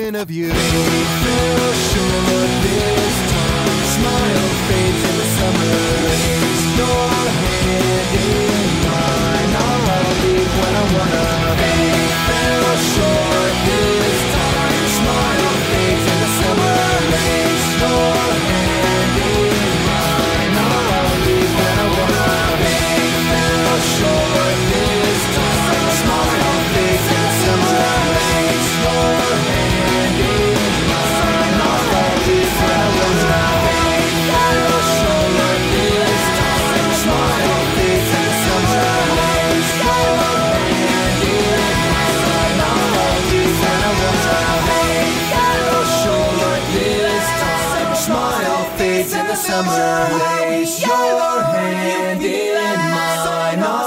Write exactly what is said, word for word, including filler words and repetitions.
thinking of you. Fell short this time. Smile fades in the summer rains. Your hand in mine. I'll leave when I wanna. Faith fell short this time. Smile fades in the summer rains. Your hand in mine. I'll leave when I wanna. Faith fell short this time. Smile fades in the summer rains. Your hand in mine. I'll leave when I wanna. Faith fell short this time. Smile fades in the summer rains. Your hand in mine. I'll leave when I wanna. Faith fell short this time. Smile fades in the summer rays. Your hand in mine.